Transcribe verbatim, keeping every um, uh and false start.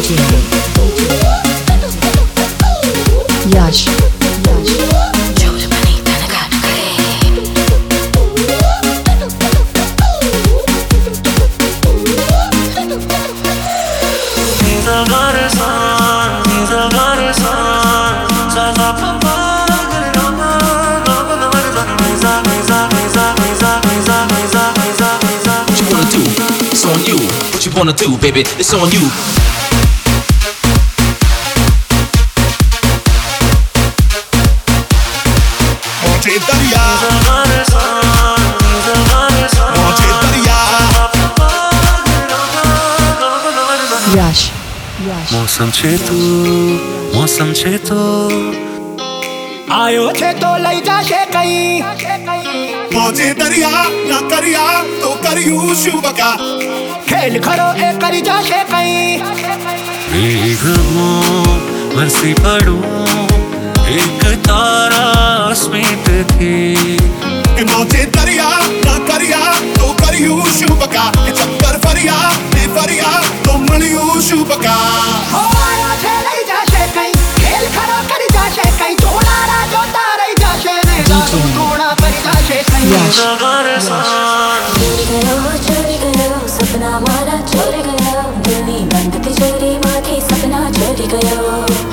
Yash. What you wanna do, baby? It's on you. मुझे दरिया, मुझे दरिया। Yash. Yash. मौसम छे तू, मौसम छे तो आयो छे तो लई जाशे कई मुझे दरिया ना करिया तो करियो शुभका खेल खरो ए करी जाशे कई भीगूं बरसी पड़ूं एक तारा स्मित थी कि मुझे दरिया ना करिया तो करियो शुभका चक्कर फरिया ने फरिया तो मिलियो शुभका हो आयो छे लई जाशे कई खेल खरो करी जाशे कई थोड़ा रा जो तारे जाशे ने जादू थोड़ा करी जाशे कई Yash. चोरी गयो चोरी गयो सपना मारा चोरी गयो दिल नी बंद तिजोरी माथी सपना चोरी गयो